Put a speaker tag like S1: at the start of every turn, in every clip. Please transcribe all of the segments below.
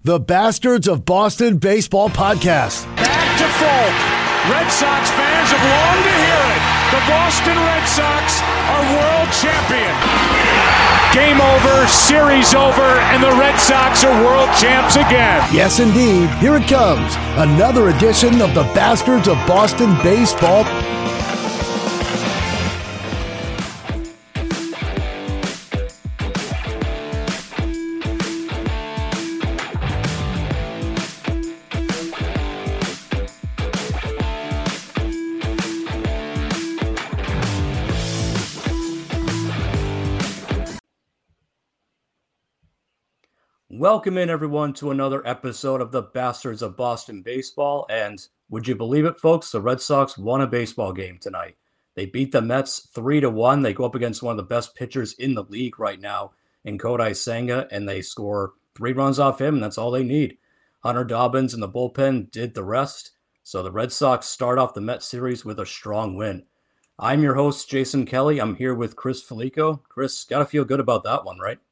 S1: The Bastards of Boston Baseball Podcast.
S2: Back to Folk. Red Sox fans have longed to hear it. The Boston Red Sox are world champion. Game over, series over, and the Red Sox are world champs again.
S1: Yes, indeed. Here it comes. Another edition of the Bastards of Boston Baseball.
S3: Welcome in, everyone, to another episode of the Bastards of Boston Baseball. And would you believe it, folks? The Red Sox won a baseball game tonight. They beat the Mets 3-1. They go up against one of the best pitchers in the league right now in Kodai Senga, and they score 3 runs off him, and that's all they need. Hunter Dobbins in the bullpen did the rest. So the Red Sox start off the Mets series with a strong win. I'm your host, Jason Kelly. I'm here with Chris Felico. Chris, got to feel good about that one, right?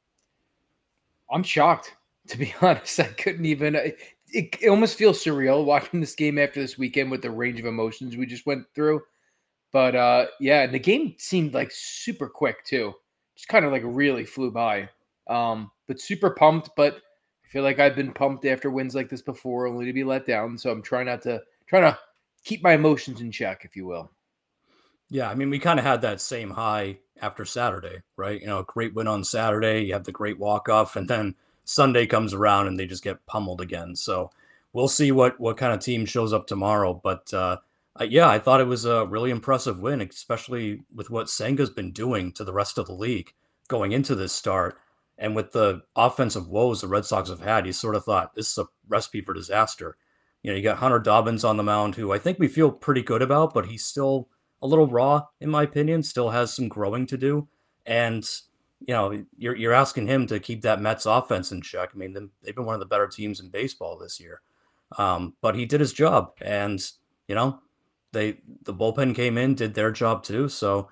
S4: I'm shocked, to be honest. I couldn't even it almost feels surreal watching this game after this weekend with the range of emotions we just went through. But yeah, the game seemed like super quick too. Just kind of like really flew by. But super pumped, but I feel like I've been pumped after wins like this before, only to be let down. So I'm trying to keep my emotions in check, if you will.
S3: Yeah, I mean, we kind of had that same high after Saturday, right? You know, a great win on Saturday, you have the great walk-off, and then Sunday comes around and they just get pummeled again. So we'll see what kind of team shows up tomorrow. But yeah, I thought it was a really impressive win, especially with what Senga's been doing to the rest of the league going into this start. And with the offensive woes the Red Sox have had, you sort of thought this is a recipe for disaster. You know, you got Hunter Dobbins on the mound, who I think we feel pretty good about, but he's still a little raw, in my opinion, still has some growing to do. And, you know, you're asking him to keep that Mets offense in check. I mean, they've been one of the better teams in baseball this year. But he did his job. And, you know, the bullpen came in, did their job too. So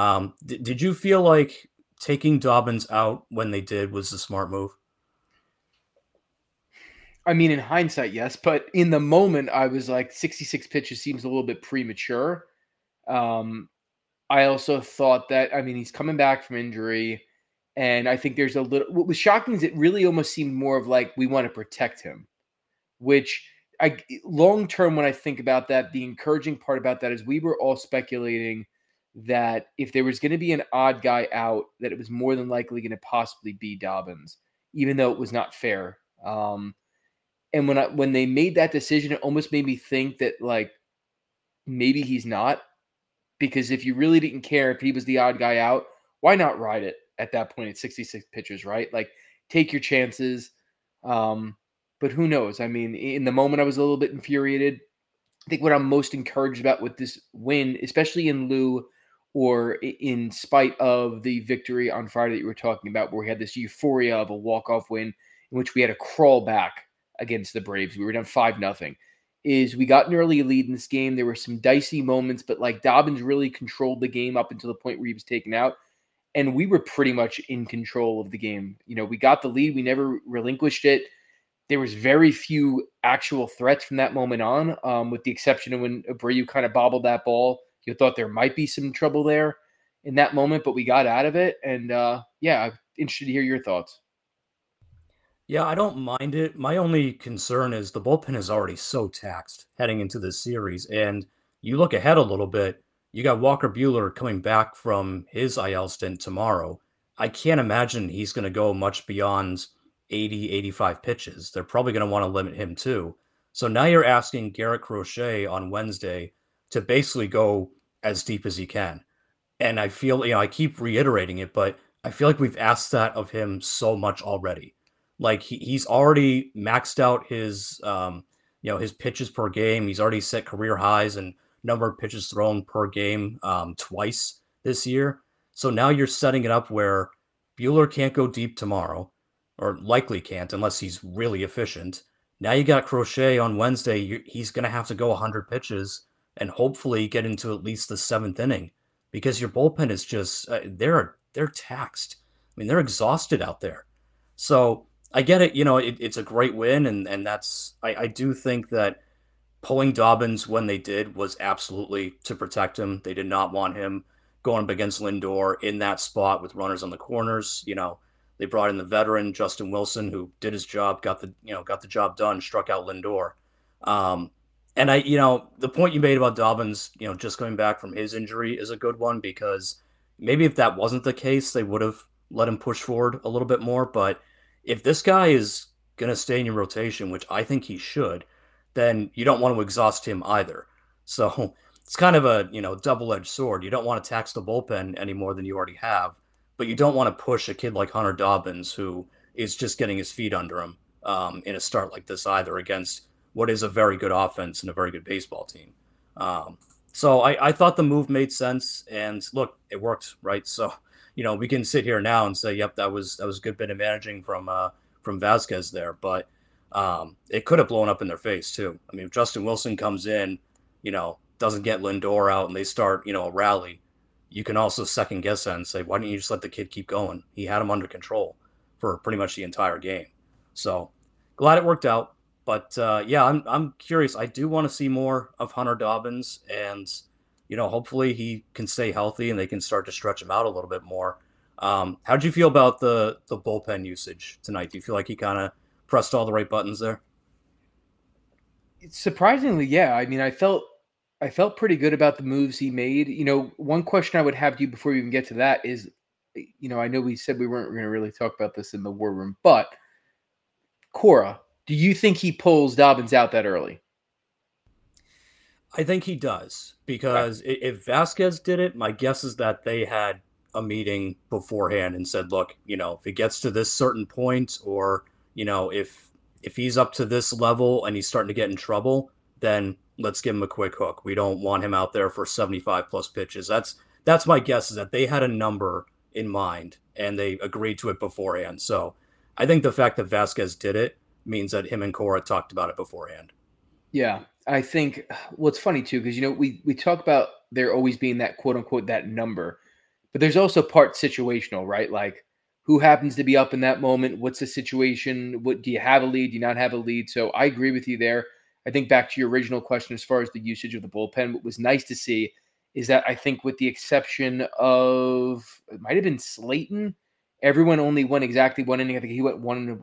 S3: did you feel like taking Dobbins out when they did was the smart move?
S4: I mean, in hindsight, yes. But in the moment, I was like, 66 pitches seems a little bit premature. I also thought that, I mean, he's coming back from injury, and I think there's a little, what was shocking is it really almost seemed more of like, we want to protect him, which long-term, when I think about that, the encouraging part about that is we were all speculating that if there was going to be an odd guy out, that it was more than likely going to possibly be Dobbins, even though it was not fair. And when they made that decision, it almost made me think that like, maybe he's not. Because if you really didn't care if he was the odd guy out, why not ride it at that point at 66 pitches, right? Like, take your chances. But who knows? I mean, in the moment, I was a little bit infuriated. I think what I'm most encouraged about with this win, especially in lieu or in spite of the victory on Friday that you were talking about, where we had this euphoria of a walk-off win in which we had to crawl back against the Braves. We were down 5-0. Is we got an early lead in this game. There were some dicey moments, but like Dobbins really controlled the game up until the point where he was taken out. And we were pretty much in control of the game. You know, we got the lead. We never relinquished it. There was very few actual threats from that moment on, with the exception of when Abreu kind of bobbled that ball. You thought there might be some trouble there in that moment, but we got out of it. And yeah, I'm interested to hear your thoughts.
S3: Yeah, I don't mind it. My only concern is the bullpen is already so taxed heading into this series. And you look ahead a little bit, you got Walker Buehler coming back from his IL stint tomorrow. I can't imagine he's going to go much beyond 80, 85 pitches. They're probably going to want to limit him too. So now you're asking Garrett Crochet on Wednesday to basically go as deep as he can. And I feel, you know, I keep reiterating it, but I feel like we've asked that of him so much already. Like he's already maxed out his, you know, his pitches per game. He's already set career highs and number of pitches thrown per game twice this year. So now you're setting it up where Buehler can't go deep tomorrow, or likely can't unless he's really efficient. Now you got Crochet on Wednesday. He's going to have to go 100 pitches and hopefully get into at least the 7th inning, because your bullpen is just they're taxed. I mean, they're exhausted out there. So I get it. It's a great win, and that's I do think that pulling Dobbins when they did was absolutely to protect him. They did not want him going up against Lindor in that spot with runners on the corners. They brought in the veteran Justin Wilson, who did his job, got the job done, struck out Lindor. And the point you made about Dobbins, just coming back from his injury is a good one, because maybe if that wasn't the case, they would have let him push forward a little bit more. But if this guy is going to stay in your rotation, which I think he should, then you don't want to exhaust him either. So it's kind of a, double-edged sword. You don't want to tax the bullpen any more than you already have, but you don't want to push a kid like Hunter Dobbins, who is just getting his feet under him in a start like this either, against what is a very good offense and a very good baseball team. So I thought the move made sense, and look, it worked, right? So, we can sit here now and say, yep, that was a good bit of managing from Vasquez there, but it could have blown up in their face too. I mean, if Justin Wilson comes in, doesn't get Lindor out, and they start, a rally, you can also second guess that and say, why don't you just let the kid keep going? He had him under control for pretty much the entire game. So glad it worked out. But yeah, I'm curious. I do want to see more of Hunter Dobbins, and hopefully he can stay healthy and they can start to stretch him out a little bit more. How'd you feel about the bullpen usage tonight? Do you feel like he kind of pressed all the right buttons there?
S4: Surprisingly, yeah. I mean, I felt pretty good about the moves he made. One question I would have to you before we even get to that is, I know we said we weren't going to really talk about this in the war room, but Cora, do you think he pulls Dobbins out that early?
S3: I think he does, because if Vasquez did it, my guess is that they had a meeting beforehand and said, look, if it gets to this certain point, or, if he's up to this level and he's starting to get in trouble, then let's give him a quick hook. We don't want him out there for 75 plus pitches. That's my guess, is that they had a number in mind and they agreed to it beforehand. So I think the fact that Vasquez did it means that him and Cora talked about it beforehand.
S4: Yeah, I think what's funny too, because we talk about there always being that quote unquote that number, but there's also part situational, right? Like, who happens to be up in that moment? What's the situation? What do you have a lead? Do you not have a lead? So I agree with you there. I think back to your original question as far as the usage of the bullpen, what was nice to see is that I think with the exception of, it might have been Slayton, everyone only went exactly one inning. I think he went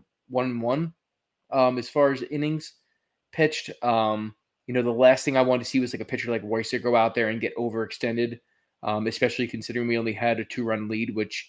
S4: 1-1 as far as innings pitched. The last thing I wanted to see was like a pitcher like Royster go out there and get overextended, especially considering we only had a 2-run lead, which,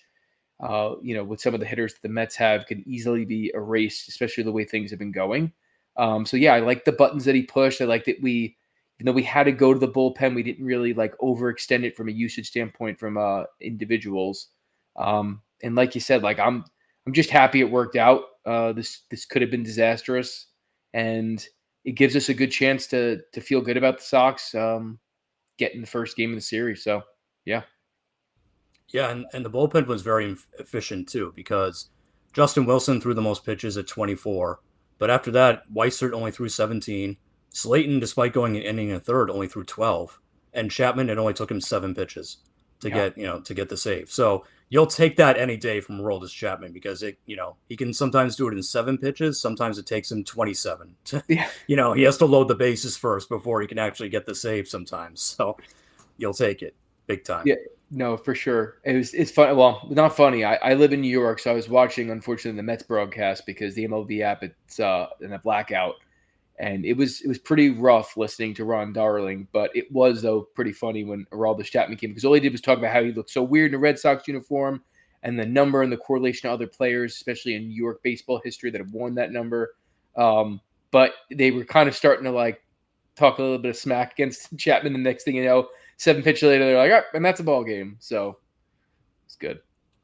S4: with some of the hitters that the Mets have, could easily be erased, especially the way things have been going. So yeah, I like the buttons that he pushed. I like that even though we had to go to the bullpen, we didn't really like overextend it from a usage standpoint from individuals. And like you said, like I'm just happy it worked out. This could have been disastrous, and it gives us a good chance to feel good about the Sox getting the first game of the series. So yeah.
S3: Yeah, and the bullpen was very efficient too, because Justin Wilson threw the most pitches at 24, but after that, Weissert only threw 17. Slayton, despite going an inning and a third, only threw 12, and Chapman, it only took him 7 pitches to get the save. So you'll take that any day from Aroldis Chapman, because he can sometimes do it in 7 pitches, sometimes it takes him 27. He has to load the bases first before he can actually get the save sometimes. So you'll take it big time.
S4: Yeah. No, for sure. It's fun. Well, not funny. I live in New York, so I was watching, unfortunately, the Mets broadcast because the MLB app, it's in a blackout, and it was pretty rough listening to Ron Darling. But it was, though, pretty funny when Aroldis Chapman came, because all he did was talk about how he looked so weird in a Red Sox uniform, and the number and the correlation to other players, especially in New York baseball history, that have worn that number. But they were kind of starting to like talk a little bit of smack against Chapman. The next thing you know, 7 pitches later, they're like, and that's a ball game. So it's good.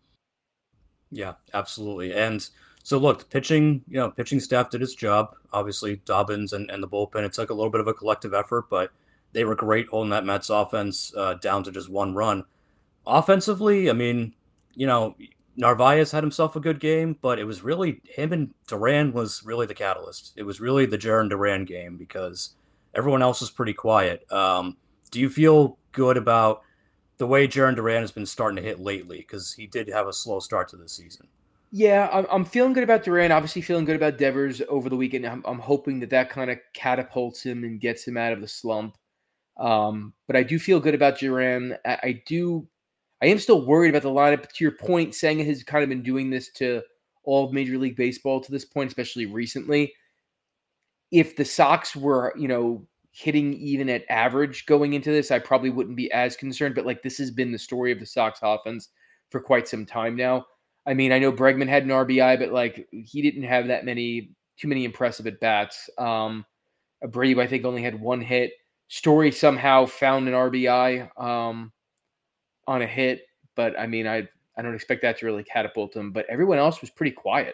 S3: Yeah, absolutely. And so look, the pitching staff did its job. Obviously, Dobbins and the bullpen, it took a little bit of a collective effort, but they were great holding that Mets offense down to just 1 run. Offensively, I mean, Narvaez had himself a good game, but it was really him, and Duran was really the catalyst. It was really the Jarren Duran game, because everyone else was pretty quiet. Do you feel good about the way Jarren Duran has been starting to hit lately? Because he did have a slow start to the season.
S4: Yeah, I'm feeling good about Duran. Obviously, feeling good about Devers over the weekend. I'm hoping that kind of catapults him and gets him out of the slump. But I do feel good about Duran. I am still worried about the lineup. To your point, Senga has kind of been doing this to all of Major League Baseball to this point, especially recently. If the Sox were, hitting even at average going into this, I probably wouldn't be as concerned. But like this has been the story of the Sox offense for quite some time now. I mean, I know Bregman had an RBI, but like he didn't have too many impressive at bats. Abreu, I think, only had one hit. Story somehow found an RBI on a hit, but I mean, I don't expect that to really catapult him. But everyone else was pretty quiet.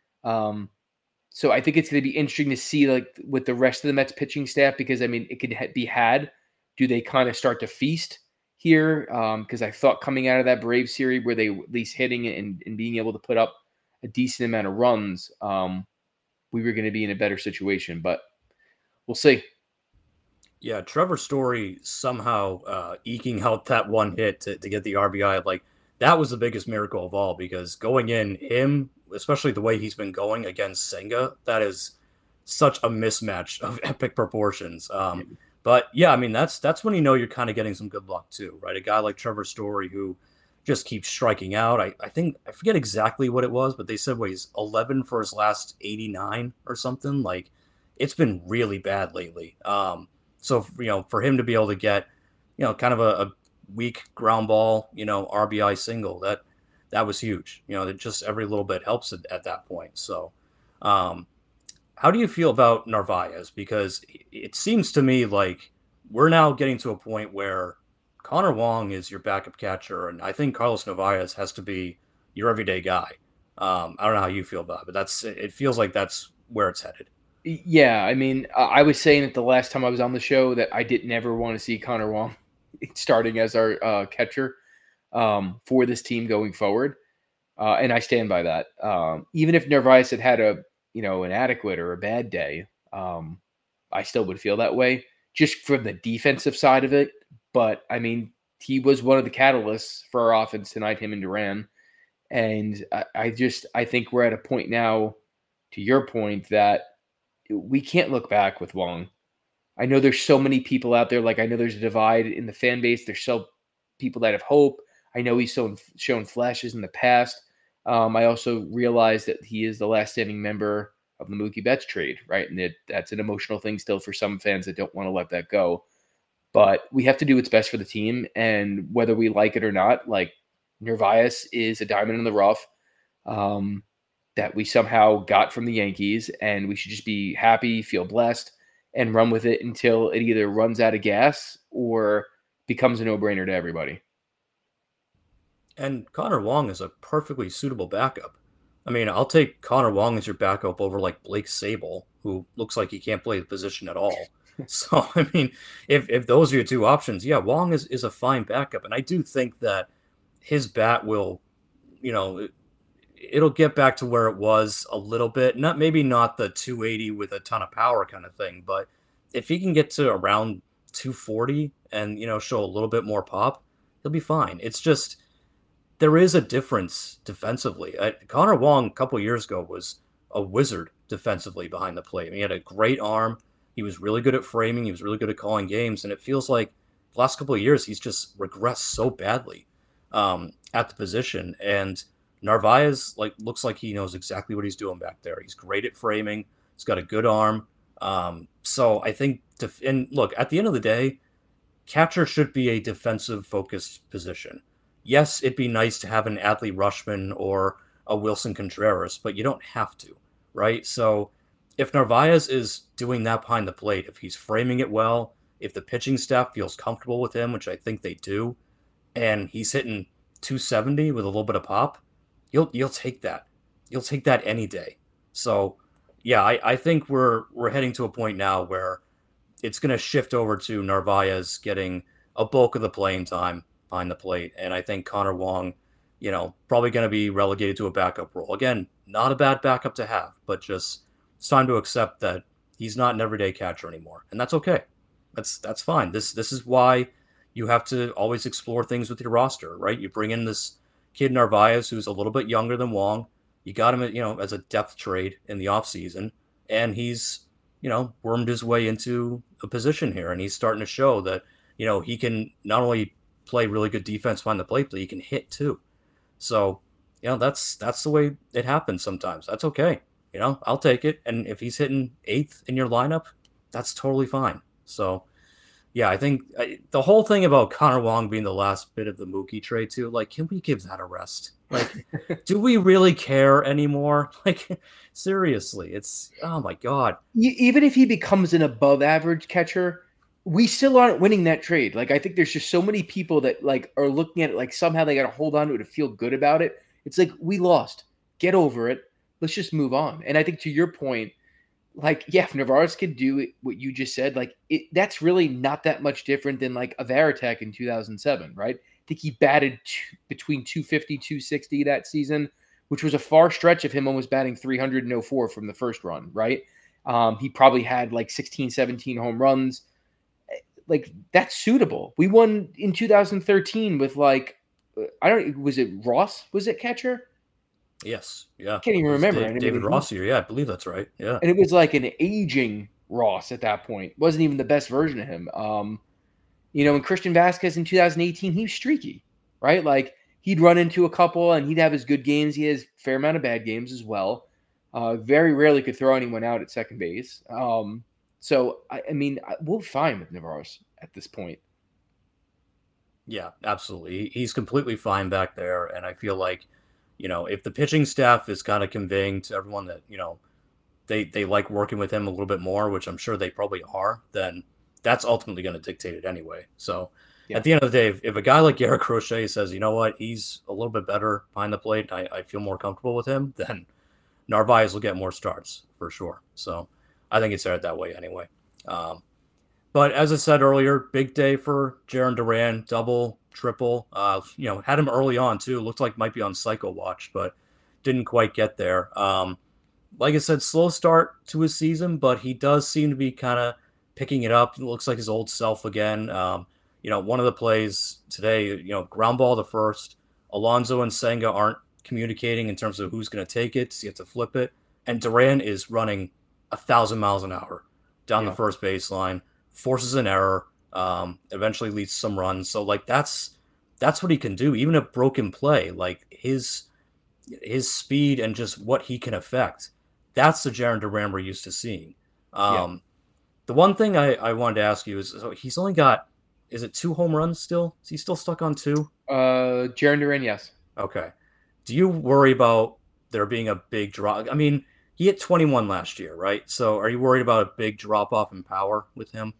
S4: So I think it's going to be interesting to see like with the rest of the Mets pitching staff, because I mean, it could be had. Do they kind of start to feast here? Because I thought coming out of that Braves series where they at least hitting and being able to put up a decent amount of runs, we were going to be in a better situation, but we'll see.
S3: Yeah, Trevor Story somehow eking out that one hit to get the RBI. Like, that was the biggest miracle of all, because going in, him, especially the way he's been going against Senga, that is such a mismatch of epic proportions. But yeah, I mean, that's when you know you're kind of getting some good luck too, right? A guy like Trevor Story who just keeps striking out. I think, I forget exactly what it was, but they said, he's 11 for his last 89 or something. Like, it's been really bad lately. So, for him to be able to get, kind of a weak ground ball, RBI single, that was huge. That just every little bit helps at that point. So, how do you feel about Narvaez? Because it seems to me like we're now getting to a point where Connor Wong is your backup catcher, and I think Carlos Narvaez has to be your everyday guy. I don't know how you feel about it, but it feels like that's where it's headed.
S4: Yeah, I mean, I was saying it the last time I was on the show that I didn't ever want to see Connor Wong starting as our catcher for this team going forward, and I stand by that. Even if Narvaez had an adequate or a bad day, I still would feel that way just from the defensive side of it. But I mean, he was one of the catalysts for our offense tonight, him and Duran, and I think we're at a point now, to your point, that we can't look back with Wong. I know there's so many people out there. Like, I know there's a divide in the fan base. There's so people that have hope. I know he's shown flashes in the past. I also realize that he is the last standing member of the Mookie Betts trade, right? And that's an emotional thing still for some fans that don't want to let that go. But we have to do what's best for the team. And whether we like it or not, like, Narvaez is a diamond in the rough. That we somehow got from the Yankees, and we should just be happy, feel blessed, and run with it until it either runs out of gas or becomes a no-brainer to everybody.
S3: And Connor Wong is a perfectly suitable backup. I mean, I'll take Connor Wong as your backup over like Blake Sable, who looks like he can't play the position at all. So, I mean, if those are your two options, yeah, Wong is a fine backup. And I do think that his bat will, it'll get back to where it was a little bit. Maybe not the 280 with a ton of power kind of thing, but if he can get to around 240 and, show a little bit more pop, he'll be fine. It's just, there is a difference defensively. Connor Wong a couple years ago was a wizard defensively behind the plate. I mean, he had a great arm. He was really good at framing. He was really good at calling games. And it feels like the last couple of years, he's just regressed so badly at the position. And Narvaez looks like he knows exactly what he's doing back there. He's great at framing. He's got a good arm. So I think, and look, at the end of the day, catcher should be a defensive-focused position. Yes, it'd be nice to have an Adley Rutschman or a Wilson Contreras, but you don't have to, right? So if Narvaez is doing that behind the plate, if he's framing it well, if the pitching staff feels comfortable with him, which I think they do, and he's hitting 270 with a little bit of pop, you'll take that. You'll take that any day. So, yeah, I think we're heading to a point now where it's going to shift over to Narvaez getting a bulk of the playing time behind the plate. And I think Connor Wong, probably going to be relegated to a backup role. Again, not a bad backup to have, but just it's time to accept that he's not an everyday catcher anymore. And that's okay. That's fine. This is why you have to always explore things with your roster, right? You bring in this kid Narvaez who's a little bit younger than Wong. You got him, as a depth trade in the offseason, and he's, wormed his way into a position here, and he's starting to show that, he can not only play really good defense behind the plate, but he can hit too. So, that's the way it happens sometimes. That's okay. I'll take it. And if he's hitting 8th in your lineup, that's totally fine. So, yeah, I think the whole thing about Connor Wong being the last bit of the Mookie trade too, like, can we give that a rest? Like, do we really care anymore? Like, seriously, it's, oh my God.
S4: Even if he becomes an above average catcher, we still aren't winning that trade. Like, I think there's just so many people that like are looking at it like somehow they got to hold on to it to feel good about it. It's like, we lost. Get over it. Let's just move on. And I think to your point, like, yeah, if Narvaez could do what you just said, like, that's really not that much different than like a Varitek in 2007, right? I think he batted between 250, 260 that season, which was a far stretch of him almost batting 304 from the first run, right? He probably had like 16, 17 home runs. Like, that's suitable. We won in 2013 with like, was it Ross? Was it catcher?
S3: Yes. Yeah.
S4: I can't even remember.
S3: David Ross here. Yeah, I believe that's right. Yeah.
S4: And it was like an aging Ross at that point. Wasn't even the best version of him. And Christian Vasquez in 2018, he was streaky, right? Like, he'd run into a couple and he'd have his good games. He has a fair amount of bad games as well. Very rarely could throw anyone out at second base. So, we're fine with Narvaez at this point.
S3: Yeah, absolutely. He's completely fine back there. And I feel like, if the pitching staff is kind of conveying to everyone that, they like working with him a little bit more, which I'm sure they probably are, then that's ultimately going to dictate it anyway. So At the end of the day, if a guy like Garrett Crochet says, you know what, he's a little bit better behind the plate, I feel more comfortable with him, then Narvaez will get more starts for sure. So I think it's that way anyway. But as I said earlier, big day for Jarren Duran, double, triple. Had him early on too. Looked like might be on Psycho Watch, but didn't quite get there. Like I said, slow start to his season, but he does seem to be kind of picking it up. It looks like his old self again. One of the plays today, ground ball to first. Alonso and Senga aren't communicating in terms of who's going to take it. So you have to flip it. And Duran is running 1,000 miles an hour down the first baseline, forces an error, eventually leads some runs. So like that's what he can do. Even a broken play, like his speed and just what he can affect. That's the Jarren Duran we're used to seeing. The one thing I wanted to ask you is, so he's only got, is it 2 home runs still? Is he still stuck on 2?
S4: Jarren Duran, yes.
S3: Okay. Do you worry about there being a big drop? I mean, he hit 21 last year, right? So are you worried about a big drop-off in power with him?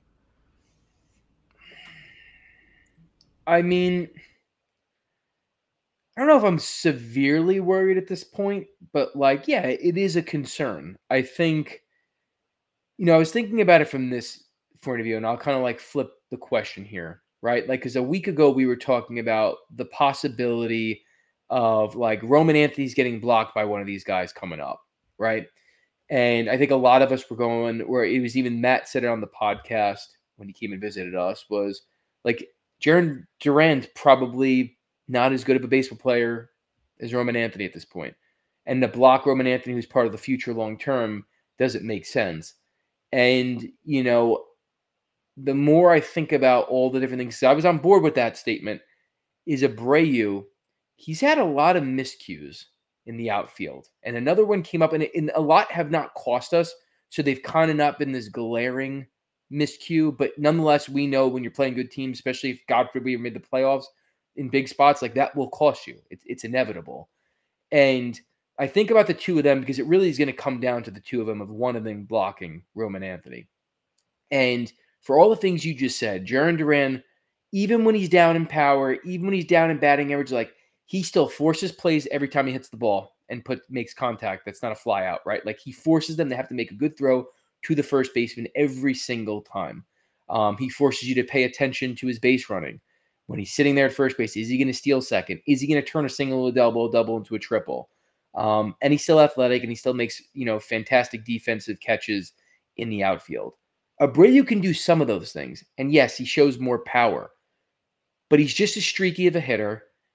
S4: I mean, I don't know if I'm severely worried at this point, but like, yeah, it is a concern. I think, I was thinking about it from this point of view, and I'll kind of like flip the question here, right? Like, because a week ago we were talking about the possibility of like Roman Anthony's getting blocked by one of these guys coming up, right? And I think a lot of us were going, where it was even Matt said it on the podcast when he came and visited us, was like, Jarren Duran's probably not as good of a baseball player as Roman Anthony at this point. And to block Roman Anthony, who's part of the future long-term, doesn't make sense. And, the more I think about all the different things, I was on board with that statement, is Abreu, he's had a lot of miscues in the outfield. And another one came up, and a lot have not cost us. So they've kind of not been this glaring miscue. But nonetheless, we know when you're playing good teams, especially if, God forbid, we made the playoffs in big spots, like that will cost you. It's inevitable. And I think about the two of them because it really is going to come down to the two of them, of one of them blocking Roman Anthony. And for all the things you just said, Jarren Duran, even when he's down in power, even when he's down in batting average, like he still forces plays every time he hits the ball and makes contact. That's not a fly out, right? Like he forces them to have to make a good throw to the first baseman every single time. He forces you to pay attention to his base running. When he's sitting there at first base, is he going to steal second? Is he going to turn a single to double into a triple? And he's still athletic, and he still makes, fantastic defensive catches in the outfield. Abreu can do some of those things. And yes, he shows more power, but he's just as streaky of a hitter.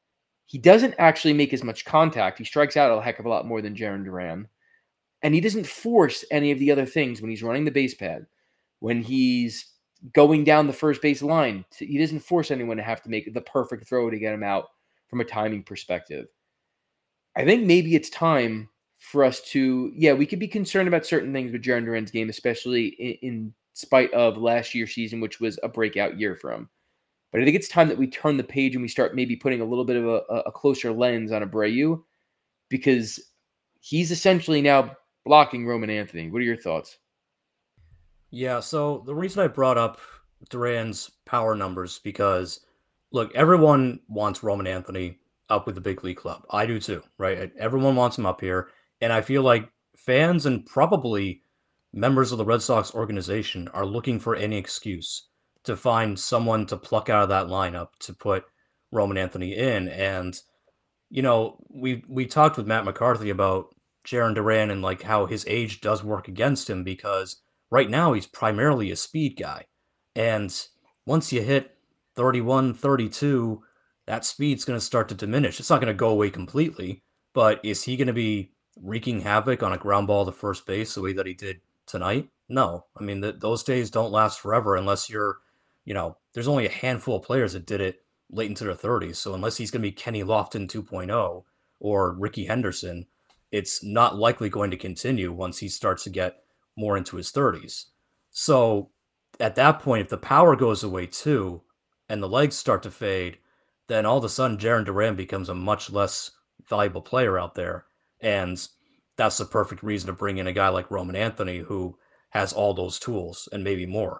S4: he doesn't actually make as much contact. He strikes out a heck of a lot more than Jarren Duran. And he doesn't force any of the other things when he's running the base pad, when he's going down the first base line. He doesn't force anyone to have to make the perfect throw to get him out from a timing perspective. I think maybe it's time for us to, we could be concerned about certain things with Jarren Duran's game, especially in spite of last year's season, which was a breakout year for him. But I think it's time that we turn the page and we start maybe putting a little bit of a closer lens on Abreu, because he's essentially now blocking Roman Anthony. What are your thoughts?
S3: Yeah, so the reason I brought up Duran's power numbers, because, look, everyone wants Roman Anthony up with the big league club. I do too, right? Everyone wants him up here. And I feel like fans and probably members of the Red Sox organization are looking for any excuse to find someone to pluck out of that lineup to put Roman Anthony in. And, we talked with Matt McCarthy about Jarren Duran and like how his age does work against him, because right now he's primarily a speed guy. And once you hit 31, 32, that speed's going to start to diminish. It's not going to go away completely, but is he going to be wreaking havoc on a ground ball to first base the way that he did tonight? No. I mean, those days don't last forever unless you're, there's only a handful of players that did it late into their 30s. So unless he's going to be Kenny Lofton 2.0 or Ricky Henderson, it's not likely going to continue once he starts to get more into his 30s. So at that point, if the power goes away too, and the legs start to fade, then all of a sudden Jarren Duran becomes a much less valuable player out there. And that's the perfect reason to bring in a guy like Roman Anthony, who has all those tools and maybe more.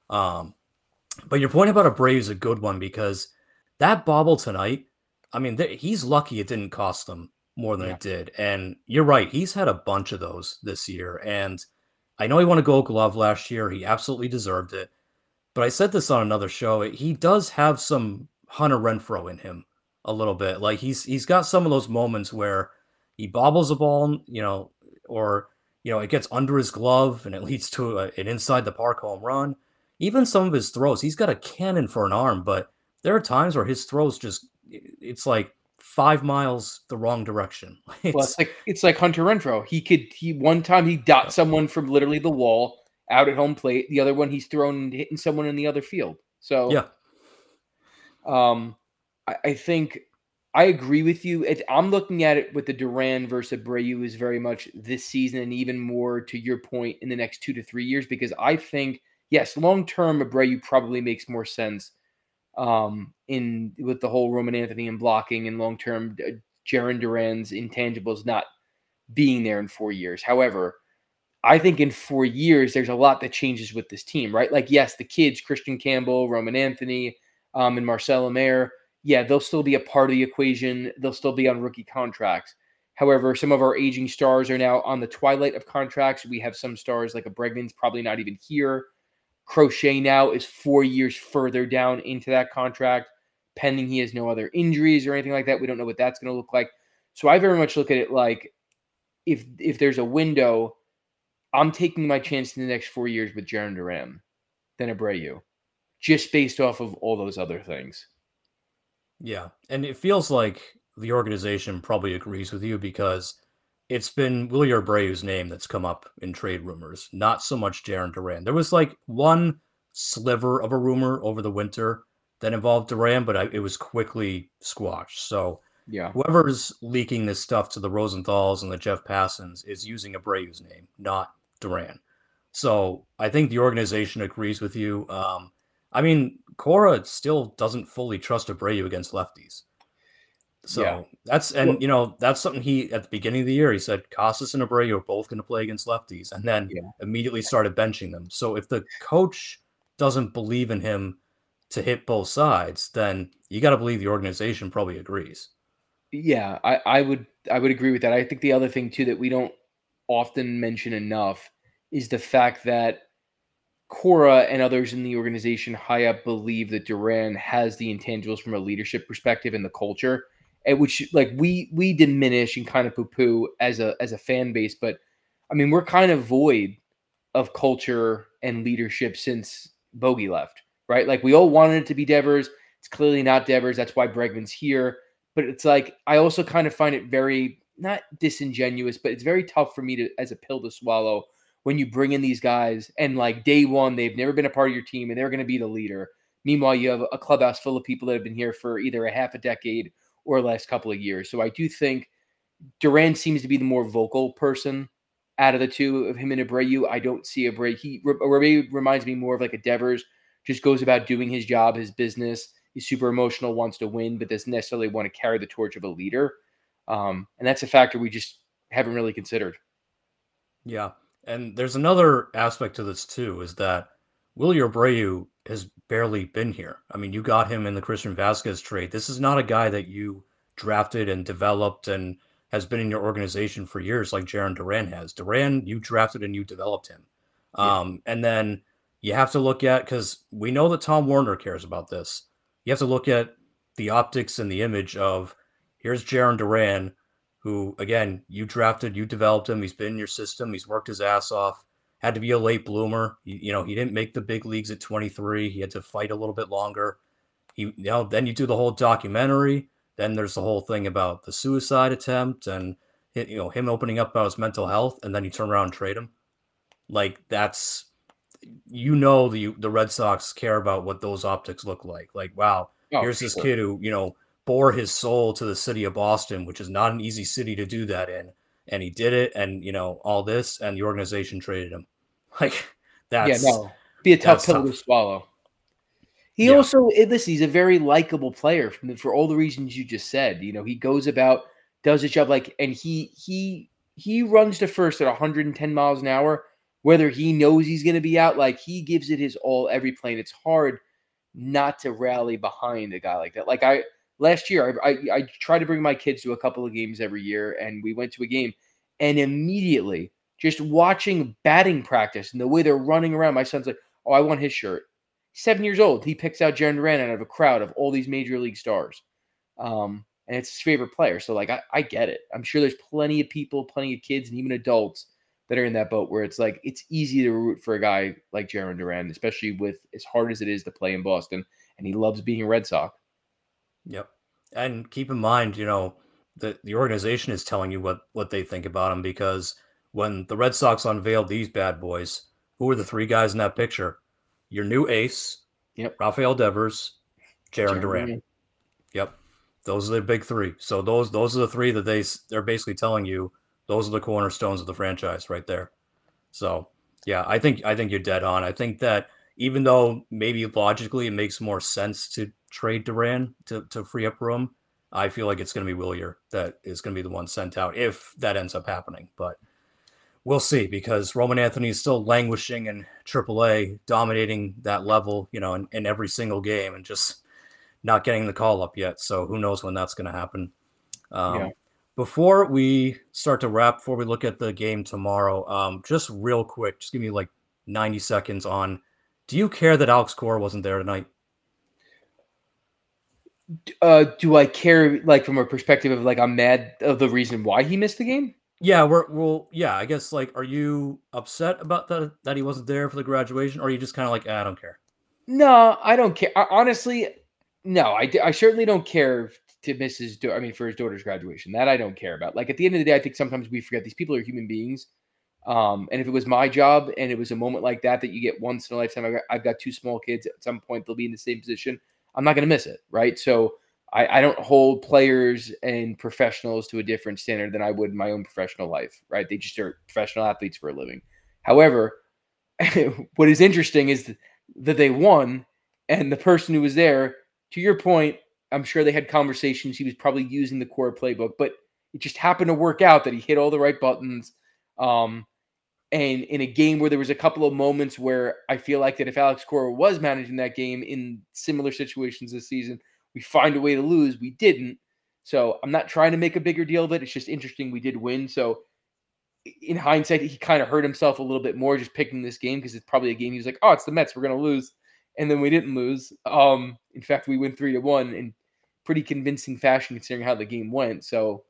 S3: But your point about Abreu is a good one, because that bobble tonight, I mean, he's lucky it didn't cost them more than it did. And you're right, he's had a bunch of those this year. And I know he won a Gold Glove last year. He absolutely deserved it. But I said this on another show. He does have some Hunter Renfroe in him a little bit. Like he's got some of those moments where he bobbles a ball, or it gets under his glove and it leads to an inside the park home run. Even some of his throws, he's got a cannon for an arm, but there are times where his throws it's like 5 miles the wrong direction.
S4: It's like Hunter Renfroe. One time he dot someone from literally the wall out at home plate. The other one he's thrown hitting someone in the other field. So
S3: yeah.
S4: I think I agree with you. I'm looking at it with the Duran versus Abreu is very much this season, and even more to your point in the next 2 to 3 years, because I think, yes, long-term Abreu probably makes more sense with the whole Roman Anthony and blocking, and long-term Jarren Duran's intangibles not being there in 4 years. However, I think in 4 years, there's a lot that changes with this team, right? Like, yes, the kids, Christian Campbell, Roman Anthony, and Marcel Lemaire, they'll still be a part of the equation. They'll still be on rookie contracts. However, some of our aging stars are now on the twilight of contracts. We have some stars like a Bregman's probably not even here. Crochet now is 4 years further down into that contract, pending he has no other injuries or anything like that. We don't know what that's going to look like. So I very much look at it like if there's a window, I'm taking my chance in the next 4 years with Jarren Duran than Abreu, just based off of all those other things.
S3: Yeah, and it feels like the organization probably agrees with you, because it's been Wilyer Abreu's name that's come up in trade rumors, not so much Jarren Duran. There was like one sliver of a rumor over the winter that involved Duran, but it was quickly squashed. So
S4: yeah,
S3: whoever's leaking this stuff to the Rosenthals and the Jeff Passons is using Abreu's name, not Duran. So I think the organization agrees with you. I mean, Cora still doesn't fully trust Abreu against lefties. So that's something he, at the beginning of the year, he said Casas and Abreu are both going to play against lefties, and then immediately started benching them. So if the coach doesn't believe in him to hit both sides, then you got to believe the organization probably agrees.
S4: Yeah, I would agree with that. I think the other thing too that we don't often mention enough is the fact that Cora and others in the organization high up believe that Duran has the intangibles from a leadership perspective and the culture, at which like we diminish and kind of poo-poo as a fan base. But I mean, we're kind of void of culture and leadership since Bogey left, right? Like we all wanted it to be Devers. It's clearly not Devers. That's why Bregman's here. but it's like I also kind of find it very not disingenuous, but it's very tough for me to as a pill to swallow when you bring in these guys and like day one they've never been a part of your team and they're going to be the leader. Meanwhile, you have a clubhouse full of people that have been here for either a half a decade or the last couple of years. So I do think Durant seems to be the more vocal person out of the two of him and Abreu. I don't see Abreu. Abreu reminds me more of like a Devers, just goes about doing his job, his business. He's super emotional, wants to win, but doesn't necessarily want to carry the torch of a leader. And that's a factor we just haven't really considered.
S3: Yeah. And there's another aspect to this too, is that Willie Abreu has barely been here. I mean, you got him in the Christian Vasquez trade. This is not a guy that you drafted and developed and has been in your organization for years like Jarren Duran has. Duran, you drafted and you developed him. Yeah. And then you have to look at, because we know that Tom Werner cares about this, you have to look at the optics and the image of, here's Jarren Duran, who, again, you drafted, you developed him, he's been in your system, he's worked his ass off, had to be a late bloomer. He didn't make the big leagues at 23. He had to fight a little bit longer. Then you do the whole documentary. Then there's the whole thing about the suicide attempt and him opening up about his mental health, and then you turn around and trade him. Like, that's, the Red Sox care about what those optics look like. Like, wow, here's this kid who, bore his soul to the city of Boston, which is not an easy city to do that in. And he did it, and, all this, and the organization traded him. Like, that's... Yeah, no,
S4: be a tough pill to swallow. He also, listen, he's a very likable player for all the reasons you just said. He goes about, does his job, and he runs to first at 110 miles an hour, whether he knows he's going to be out. Like, he gives it his all every play, and it's hard not to rally behind a guy like that. Like, last year, I try to bring my kids to a couple of games every year, and we went to a game, and immediately, just watching batting practice and the way they're running around, my son's like, oh, I want his shirt. 7 years old. He picks out Jarren Duran out of a crowd of all these major league stars. And it's his favorite player. So, I get it. I'm sure there's plenty of people, plenty of kids, and even adults that are in that boat where it's like, it's easy to root for a guy like Jarren Duran, especially with as hard as it is to play in Boston. And he loves being a Red Sox.
S3: Yep. And keep in mind, the organization is telling you what they think about him, because when the Red Sox unveiled these bad boys, who were the three guys in that picture? Your new ace, Rafael Devers, Jarren Duran. Yep. Those are the big three. So those are the three that they're basically telling you, those are the cornerstones of the franchise right there. So, yeah, I think you're dead on. I think that even though maybe logically it makes more sense to trade Duran to free up room, I feel like it's going to be Willier that is going to be the one sent out if that ends up happening. But we'll see, because Roman Anthony is still languishing in AAA, dominating that level, in every single game, and just not getting the call up yet. So who knows when that's going to happen. Before we start to wrap, before we look at the game tomorrow, just real quick, just give me 90 seconds on, do you care that Alex Cora wasn't there tonight?
S4: Do I care, from a perspective of I'm mad of the reason why he missed the game?
S3: Yeah, I guess, are you upset about that he wasn't there for the graduation, or are you just kind of I don't care?
S4: No, I don't care. Honestly, no, I certainly don't care to miss for his daughter's graduation. That I don't care about. At the end of the day, I think sometimes we forget these people are human beings. And if it was my job and it was a moment like that you get once in a lifetime, I've got two small kids. At some point, they'll be in the same position. I'm not going to miss it, right? So I don't hold players and professionals to a different standard than I would in my own professional life, right? They just are professional athletes for a living. However, what is interesting is that they won, and the person who was there, to your point, I'm sure they had conversations. He was probably using the core playbook, but it just happened to work out that he hit all the right buttons. And in a game where there was a couple of moments where I feel like that if Alex Cora was managing that game in similar situations this season, we find a way to lose. We didn't. So I'm not trying to make a bigger deal of it. It's just interesting we did win. So in hindsight, he kind of hurt himself a little bit more just picking this game, because it's probably a game he was like, oh, it's the Mets, we're going to lose. And then we didn't lose. In fact, we went 3-1 in pretty convincing fashion considering how the game went. So,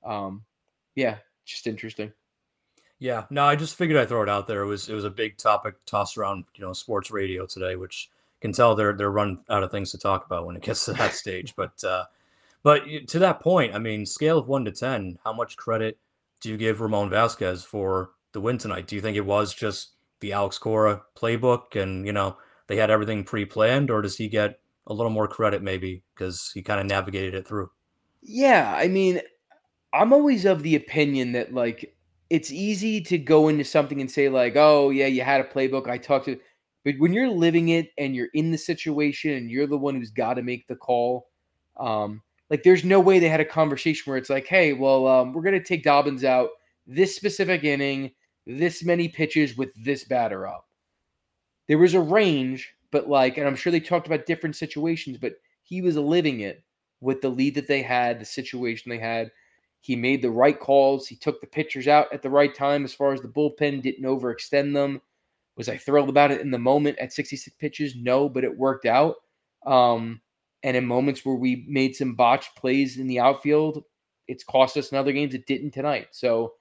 S4: just interesting.
S3: Yeah, no, I just figured I'd throw it out there. It was a big topic tossed around, sports radio today, which can tell they're run out of things to talk about when it gets to that stage. But But to that point, I mean, scale of 1 to 10, how much credit do you give Ramon Vasquez for the win tonight? Do you think it was just the Alex Cora playbook and, they had everything pre-planned, or does he get a little more credit maybe because he kind of navigated it through?
S4: Yeah, I mean, I'm always of the opinion that like it's easy to go into something and say like, "Oh, yeah, you had a playbook. I talked to," but when you're living it and you're in the situation and you're the one who's got to make the call, like there's no way they had a conversation where it's like, "Hey, well, we're gonna take Dobbins out this specific inning, this many pitches with this batter up." There was a range, but like, and I'm sure they talked about different situations, but he was living it with the lead that they had, the situation they had. He made the right calls. He took the pitchers out at the right time as far as the bullpen, didn't overextend them. Was I thrilled about it in the moment at 66 pitches? No, but it worked out. And in moments where we made some botched plays in the outfield, it's cost us in other games. It didn't tonight. So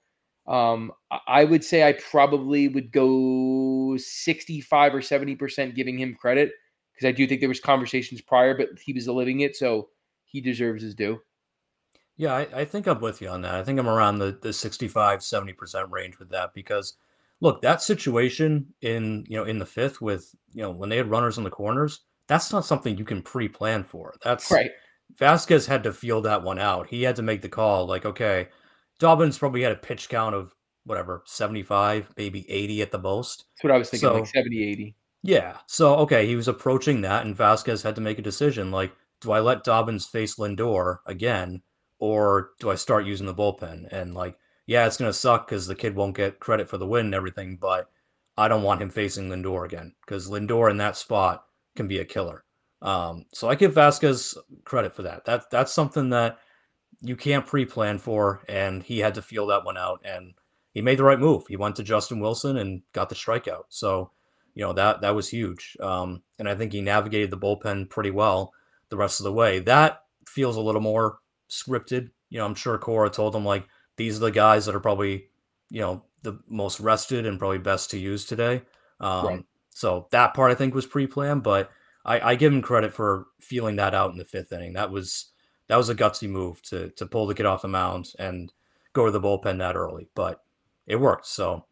S4: I would say I probably would go 65 or 70% giving him credit because I do think there was conversations prior, but he was living it, so he deserves his due.
S3: Yeah, I think I'm with you on that. I think I'm around the 65, 70% range with that because look, that situation in the fifth with, when they had runners in the corners, that's not something you can pre-plan for. That's
S4: Right.
S3: Vasquez had to feel that one out. He had to make the call like, okay, Dobbins probably had a pitch count of whatever, 75, maybe 80 at the most.
S4: That's what I was thinking, like
S3: So
S4: 70, 80.
S3: yeah. So, okay, he was approaching that, and Vasquez had to make a decision. Like, do I let Dobbins face Lindor again, or do I start using the bullpen? And, like, yeah, it's going to suck because the kid won't get credit for the win and everything, but I don't want him facing Lindor again because Lindor in that spot can be a killer. So I give Vasquez credit for that. That's something that you can't pre-plan for, and he had to feel that one out, and he made the right move. He went to Justin Wilson and got the strikeout. So, that was huge. And I think he navigated the bullpen pretty well the rest of the way. That feels a little more scripted. I'm sure Cora told him like these are the guys that are probably, the most rested and probably best to use today.
S4: Right.
S3: So that part I think was pre-planned, but I give him credit for feeling that out in the fifth inning. That was a gutsy move to pull the kid off the mound and go to the bullpen that early, but it worked. So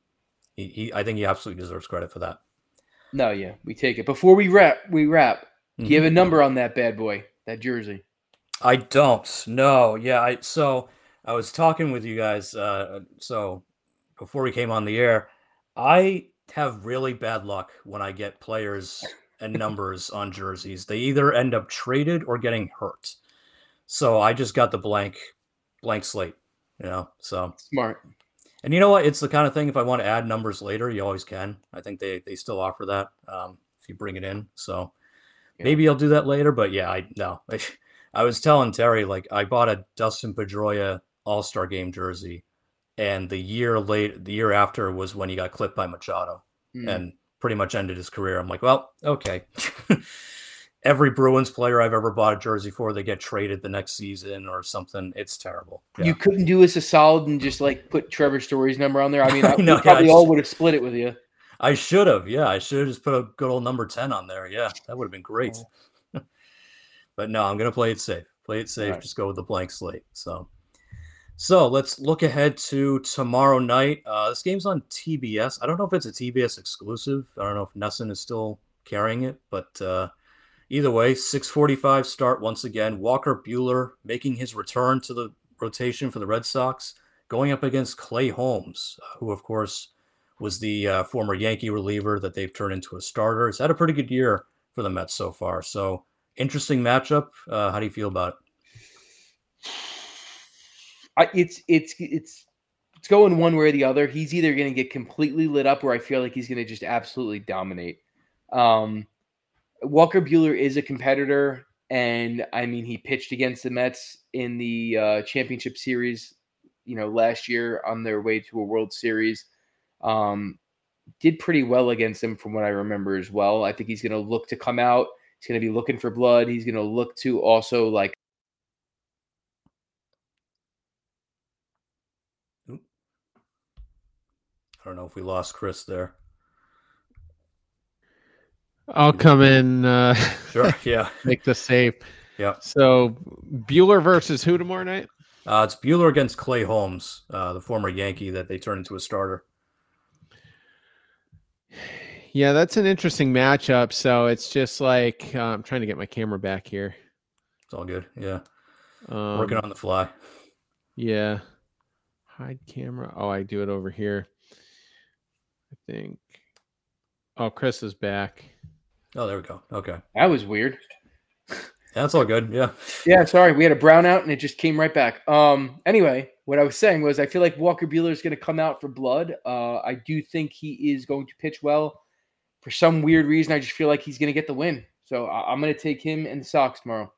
S3: I think he absolutely deserves credit for that.
S4: No, yeah, we take it. Before we wrap. Do you
S3: Mm-hmm.
S4: have a number on that bad boy, that jersey?
S3: I don't. No. Yeah. So I was talking with you guys. So before we came on the air, I have really bad luck when I get players and numbers on jerseys. They either end up traded or getting hurt. So I just got the blank slate. So
S4: Smart.
S3: and you know what? It's the kind of thing if I want to add numbers later, you always can. I think they still offer that if you bring it in. So maybe I'll do that later. But yeah, I was telling Terry like I bought a Dustin Pedroia All-Star Game jersey, and the year after was when he got clipped by Machado and pretty much ended his career. I'm like, well, okay. Every Bruins player I've ever bought a jersey for, they get traded the next season or something. It's terrible. Yeah.
S4: You couldn't do us a solid and just like put Trevor Story's number on there. I mean,
S3: know,
S4: we probably all would have split it with you.
S3: I should have. Yeah, I should have just put a good old number 10 on there. Yeah, that would have been great. But no, I'm going to play it safe. Play it safe. Right. Just go with the blank slate. So let's look ahead to tomorrow night. This game's on TBS. I don't know if it's a TBS exclusive. I don't know if Nesson is still carrying it, but either way, 6:45 start once again. Walker Buehler making his return to the rotation for the Red Sox, going up against Clay Holmes, who, of course, was the former Yankee reliever that they've turned into a starter. He's had a pretty good year for the Mets so far. So, interesting matchup. How do you feel about
S4: it? It's going one way or the other. He's either going to get completely lit up, or I feel like he's going to just absolutely dominate. Walker Buehler is a competitor, and I mean, he pitched against the Mets in the championship series, last year on their way to a World Series. Did pretty well against them from what I remember as well. I think he's going to look to come out. He's going to be looking for blood. He's going to look to also like.
S3: I don't know if we lost Chris there.
S5: I'll come in.
S3: Sure. Yeah.
S5: Make the save.
S3: Yeah.
S5: So Bueller versus who tomorrow night?
S3: It's Bueller against Clay Holmes, the former Yankee that they turned into a starter.
S5: Yeah, that's an interesting matchup. So it's just like I'm trying to get my camera back here.
S3: It's all good. Yeah. Working on the fly.
S5: Yeah. Hide camera. Oh, I do it over here. I think. Oh, Chris is back.
S3: Oh, there we go. Okay.
S4: That was weird.
S3: That's all good. Yeah.
S4: Yeah, sorry. We had a brownout and it just came right back. Anyway, what I was saying was I feel like Walker Buehler is going to come out for blood. I do think he is going to pitch well. For some weird reason, I just feel like he's going to get the win. So I'm going to take him and the Sox tomorrow.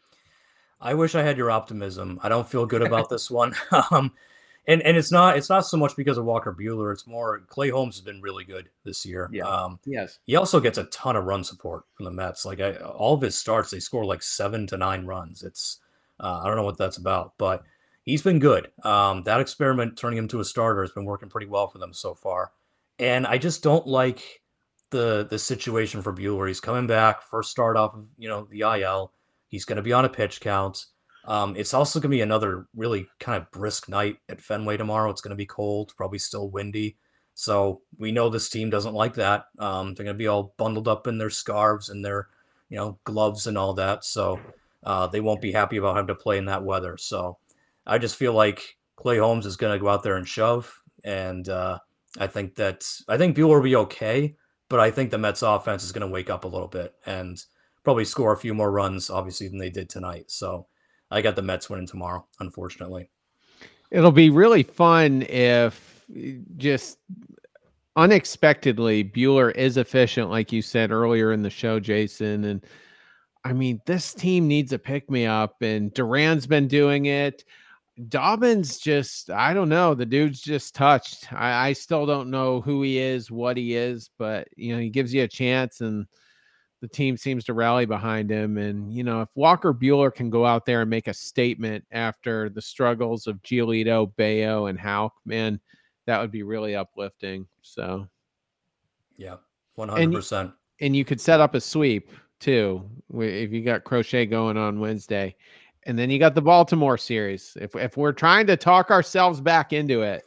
S3: I wish I had your optimism. I don't feel good about this one. And it's not so much because of Walker Buehler. It's more Clay Holmes has been really good this year.
S4: Yeah. Yes.
S3: He also gets a ton of run support from the Mets. Like all of his starts, they score like 7 to 9 runs. It's I don't know what that's about, but he's been good. That experiment turning him to a starter has been working pretty well for them so far. And I just don't like the situation for Buehler. He's coming back, first start off of the IL. He's going to be on a pitch count. It's also going to be another really kind of brisk night at Fenway tomorrow. It's going to be cold, probably still windy. So we know this team doesn't like that. They're going to be all bundled up in their scarves and their, gloves and all that. So they won't be happy about having to play in that weather. So I just feel like Clay Holmes is going to go out there and shove. And I think Buehler will be okay, but I think the Mets offense is going to wake up a little bit and probably score a few more runs, obviously, than they did tonight. So I got the Mets winning tomorrow, unfortunately.
S5: It'll be really fun if just unexpectedly Buehler is efficient, like you said earlier in the show, Jason. And I mean, this team needs a pick-me-up, and Duran's been doing it. Dobbins just, I don't know. The dude's just touched. I still don't know who he is, what he is, but, he gives you a chance, and the team seems to rally behind him. And, if Walker Buehler can go out there and make a statement after the struggles of Giolito, Bayo, and Houck, man, that would be really uplifting. So,
S3: yeah, 100%.
S5: And you could set up a sweep too, if you got Crochet going on Wednesday. And then you got the Baltimore series. If we're trying to talk ourselves back into it,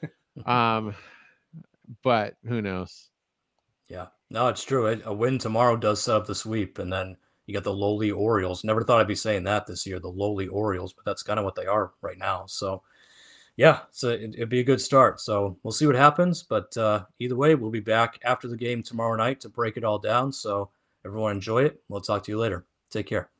S5: but who knows?
S3: Yeah, no, it's true. A win tomorrow does set up the sweep, and then you got the lowly Orioles. Never thought I'd be saying that this year, the lowly Orioles, but that's kind of what they are right now. So, yeah, so it'd be a good start. So we'll see what happens, but either way, we'll be back after the game tomorrow night to break it all down. So everyone enjoy it. We'll talk to you later. Take care.